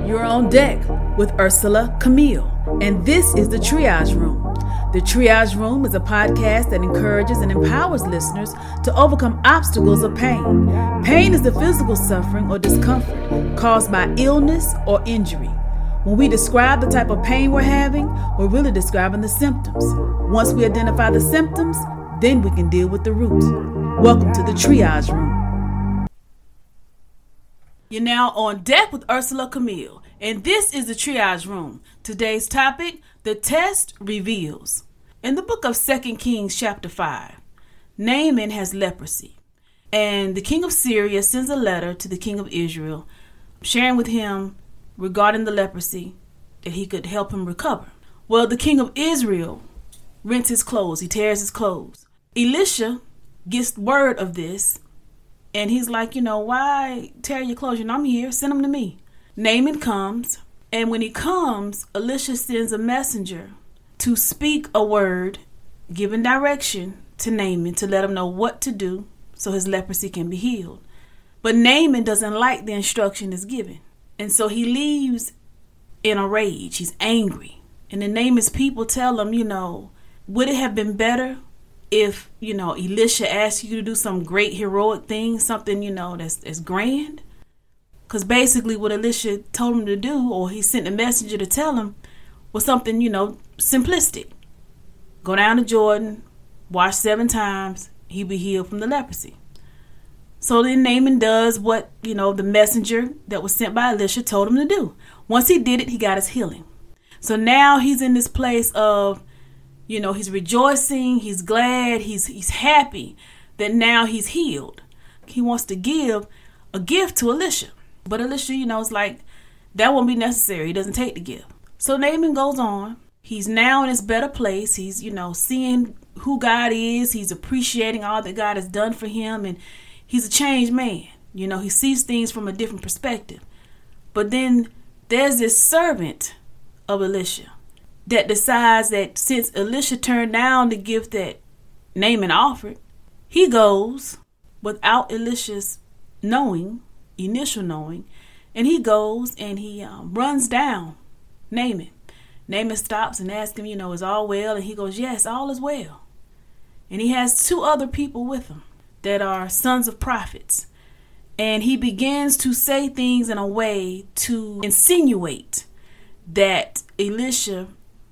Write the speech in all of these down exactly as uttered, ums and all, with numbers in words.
You're on deck with Ursula Camille, and this is the Triage Room. The Triage Room is a podcast that encourages and empowers listeners to overcome obstacles of pain. Pain is the physical suffering or discomfort caused by illness or injury. When we describe the type of pain we're having, we're really describing the symptoms. Once we identify the symptoms, then we can deal with the root. Welcome to the Triage Room. You're now on deck with Ursula Camille, and this is the Triage Room. Today's topic, the test reveals. In the book of Second Kings chapter five, Naaman has leprosy, and the king of Syria sends a letter to the king of Israel, sharing with him regarding the leprosy that he could help him recover. Well, the king of Israel rents his clothes. He tears his clothes. Elisha gets word of this, and he's like, you know, why tear your clothes? You know, I'm here. Send them to me. Naaman comes, and when he comes, Elisha sends a messenger to speak a word, giving direction to Naaman to let him know what to do so his leprosy can be healed. But Naaman doesn't like the instruction that's given, and so he leaves in a rage. He's angry. And then Naaman's people tell him, you know, would it have been better if, you know, Elisha asked you to do some great heroic thing, something, you know, that's, that's grand? Because basically what Elisha told him to do, or he sent a messenger to tell him, was something, you know, simplistic. Go down to Jordan, wash seven times, he'll be healed from the leprosy. So then Naaman does what, you know, the messenger that was sent by Elisha told him to do. Once he did it, he got his healing. So now he's in this place of, you know, he's rejoicing, he's glad, he's he's happy that now he's healed. He wants to give a gift to Elisha. But Elisha, you know, is like, that won't be necessary. He doesn't take the gift. So Naaman goes on. He's now in his better place. He's, you know, seeing who God is. He's appreciating all that God has done for him. And he's a changed man. You know, he sees things from a different perspective. But then there's this servant of Elisha that decides that since Elisha turned down the gift that Naaman offered, he goes without Elisha's knowing, initial knowing, and he goes and he um, runs down Naaman. Naaman stops and asks him, you know, is all well? And he goes, yes, all is well. And he has two other people with him that are sons of prophets. And he begins to say things in a way to insinuate that Elisha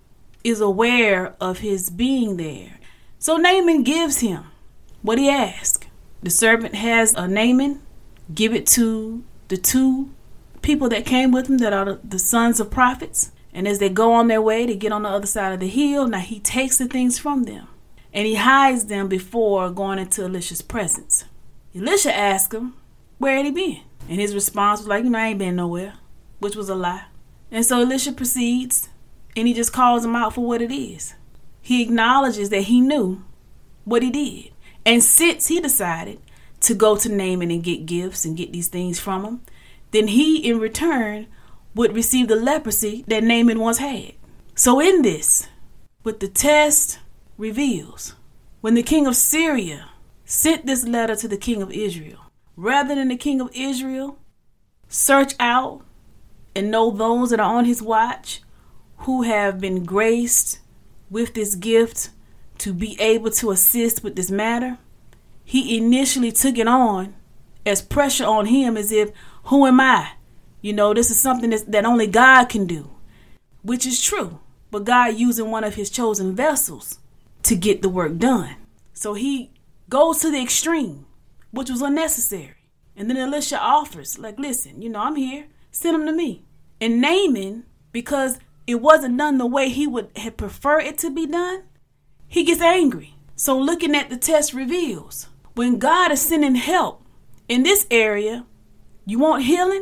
is aware of his being there. So Naaman gives him what he asked. The servant has a Naaman give it to the two people that came with him that are the, the sons of prophets. And as they go on their way, they get on the other side of the hill. Now he takes the things from them and he hides them before going into Elisha's presence. Elisha asked him, where had he been? And his response was like, you know, I ain't been nowhere, which was a lie. And so Elisha proceeds and he just calls him out for what it is. He acknowledges that he knew what he did. And since he decided to go to Naaman and get gifts and get these things from him, then he in return would receive the leprosy that Naaman once had. So in this, with the test reveals, when the king of Syria sent this letter to the king of Israel, rather than the king of Israel search out and know those that are on his watch who have been graced with this gift to be able to assist with this matter, he initially took it on as pressure on him, as if, who am I? You know, this is something that's, that only God can do, which is true. But God using one of his chosen vessels to get the work done. So he goes to the extreme, which was unnecessary. And then Elisha offers, like, listen, you know, I'm here. Send him to me. And Naaman, because it wasn't done the way he would have preferred it to be done, he gets angry. So looking at the test reveals, when God is sending help in this area, you want healing?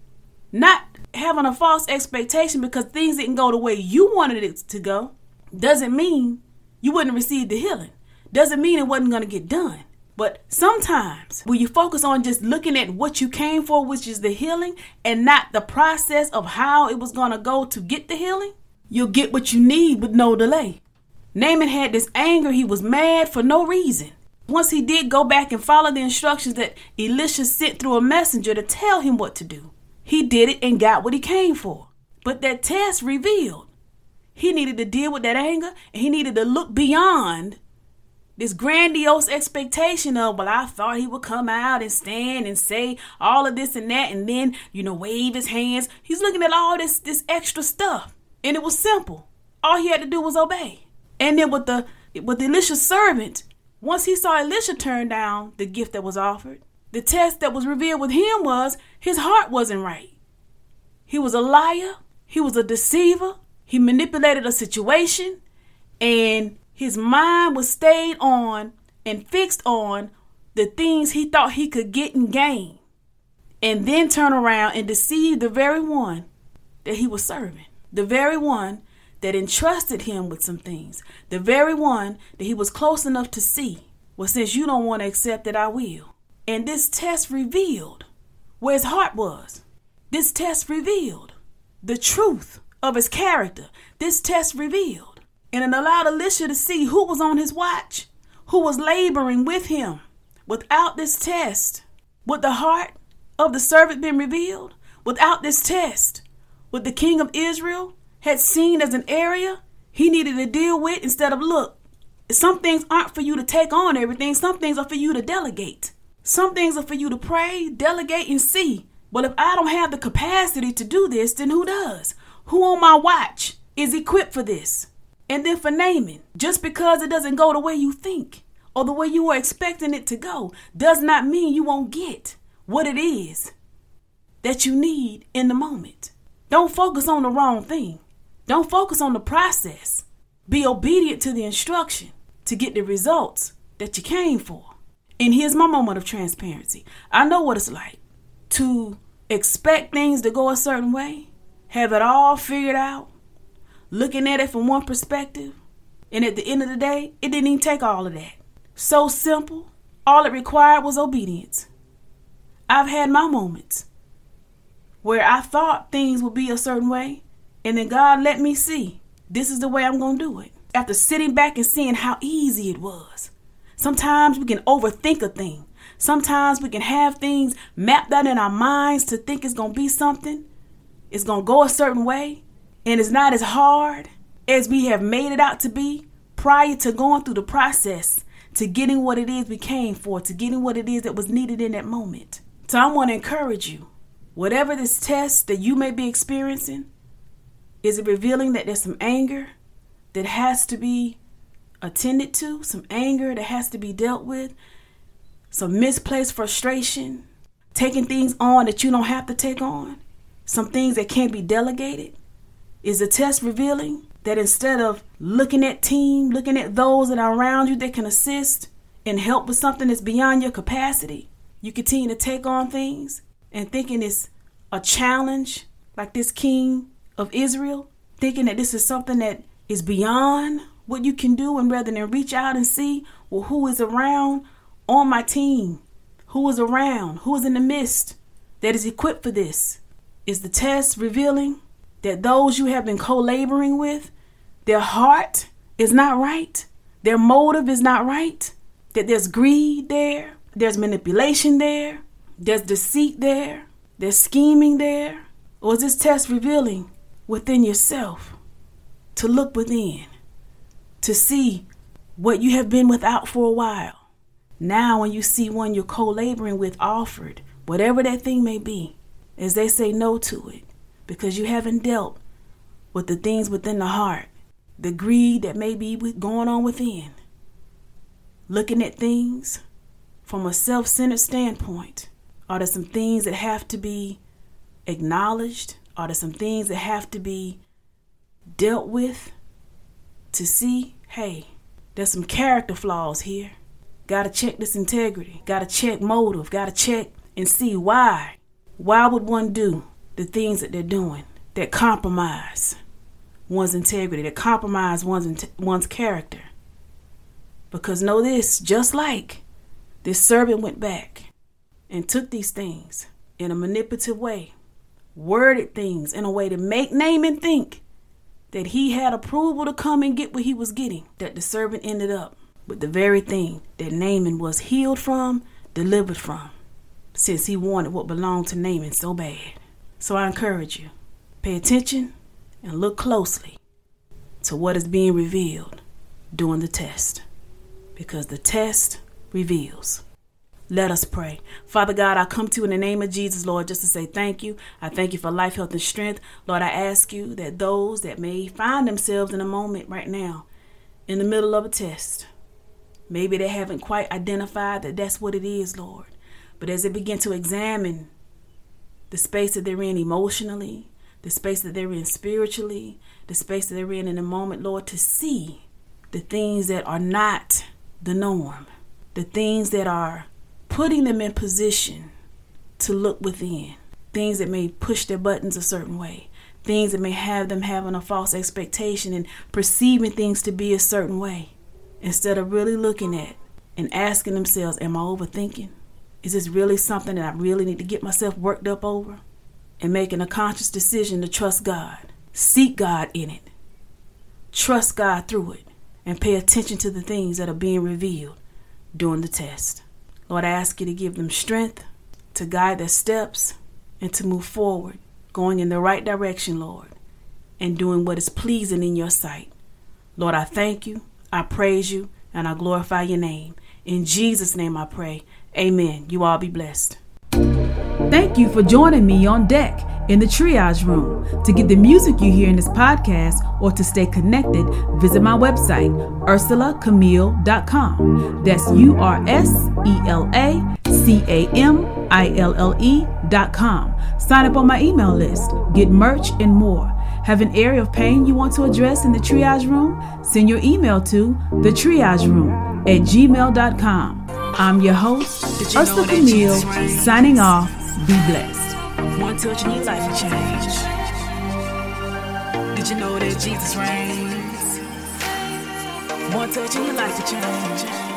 Not having a false expectation because things didn't go the way you wanted it to go doesn't mean you wouldn't receive the healing. Doesn't mean it wasn't going to get done. But sometimes when you focus on just looking at what you came for, which is the healing, and not the process of how it was going to go to get the healing, you'll get what you need with no delay. Naaman had this anger. He was mad for no reason. Once he did go back and follow the instructions that Elisha sent through a messenger to tell him what to do, He did it and got what he came for. But that test revealed he needed to deal with that anger, and he needed to look beyond this grandiose expectation of, well, I thought he would come out and stand and say all of this and that, and then, you know, wave his hands. He's looking at all this, this extra stuff. And it was simple. All he had to do was obey. And then with the with Elisha's servant, once he saw Elisha turn down the gift that was offered, the test that was revealed with him was his heart wasn't right. He was a liar. He was a deceiver. He manipulated a situation, and his mind was stayed on and fixed on the things he thought he could get and gain, and then turn around and deceive the very one that he was serving, the very one that entrusted him with some things, the very one that he was close enough to see. Well, since you don't want to accept it, I will. And this test revealed where his heart was. This test revealed the truth of his character. This test revealed and it allowed Elisha to see who was on his watch, who was laboring with him. Without this test, would the heart of the servant been revealed? Without this test, would the king of Israel had seen as an area he needed to deal with instead of, look, some things aren't for you to take on everything. Some things are for you to delegate. Some things are for you to pray, delegate, and see. Well, if I don't have the capacity to do this, then who does? Who on my watch is equipped for this? And then for Naaman, just because it doesn't go the way you think or the way you were expecting it to go does not mean you won't get what it is that you need in the moment. Don't focus on the wrong thing. Don't focus on the process. Be obedient to the instruction to get the results that you came for. And here's my moment of transparency. I know what it's like to expect things to go a certain way, have it all figured out, looking at it from one perspective, and at the end of the day, it didn't even take all of that. So simple, all it required was obedience. I've had my moments where I thought things would be a certain way, and then God let me see, this is the way I'm going to do it. After sitting back and seeing how easy it was. Sometimes we can overthink a thing. Sometimes we can have things mapped out in our minds to think it's going to be something. It's going to go a certain way. And it's not as hard as we have made it out to be prior to going through the process to getting what it is we came for, to getting what it is that was needed in that moment. So I want to encourage you, whatever this test that you may be experiencing, is it revealing that there's some anger that has to be attended to, some anger that has to be dealt with, some misplaced frustration, taking things on that you don't have to take on, some things that can't be delegated? Is the test revealing that instead of looking at team, looking at those that are around you that can assist and help with something that's beyond your capacity, you continue to take on things and thinking it's a challenge like this king of Israel, thinking that this is something that is beyond what you can do, and rather than reach out and see, well, who is around on my team, who is around, who is in the midst that is equipped for this? Is the test revealing that those you have been co-laboring with, their heart is not right, their motive is not right, that there's greed there, there's manipulation there, there's deceit there, there's scheming there? Or is this test revealing within yourself to look within, to see what you have been without for a while? Now when you see one you're co-laboring with offered, whatever that thing may be, as they say no to it, because you haven't dealt with the things within the heart, the greed that may be going on within. Looking at things from a self-centered standpoint. Are there some things that have to be acknowledged? Are there some things that have to be dealt with to see, hey, there's some character flaws here. Got to check this integrity. Got to check motive. Got to check and see why. Why would one do the things that they're doing that compromise one's integrity, that compromise one's one's character? Because know this, just like this servant went back and took these things in a manipulative way, worded things in a way to make Naaman think that he had approval to come and get what he was getting, that the servant ended up with the very thing that Naaman was healed from, delivered from, since he wanted what belonged to Naaman so bad. So I encourage you, pay attention and look closely to what is being revealed during the test, because the test reveals. Let us pray. Father God, I come to you in the name of Jesus, Lord, just to say thank you. I thank you for life, health, and strength. Lord, I ask you that those that may find themselves in a moment right now, in the middle of a test, maybe they haven't quite identified that that's what it is, Lord. But as they begin to examine the space that they're in emotionally, the space that they're in spiritually, the space that they're in in the moment, Lord, to see the things that are not the norm, the things that are putting them in position to look within, things that may push their buttons a certain way, things that may have them having a false expectation and perceiving things to be a certain way, instead of really looking at and asking themselves, am I overthinking? Is this really something that I really need to get myself worked up over? And making a conscious decision to trust God, seek God in it, trust God through it, and pay attention to the things that are being revealed during the test. Lord, I ask you to give them strength to guide their steps and to move forward, going in the right direction, Lord, and doing what is pleasing in your sight. Lord, I thank you, I praise you, and I glorify your name. In Jesus' name I pray. Amen. You all be blessed. Thank you for joining me on deck in the Triage Room. To get the music you hear in this podcast or to stay connected, visit my website, ursula camille dot com. That's U R S E L A C A M I L L E dot com. Sign up on my email list, get merch, and more. Have an area of pain you want to address in the Triage Room? Send your email to the triage room at gmail dot com. I'm your host, Ursula Camille, signing off. Be blessed. One touch and your life will change. Did you know that Jesus reigns? One touch and your life will change.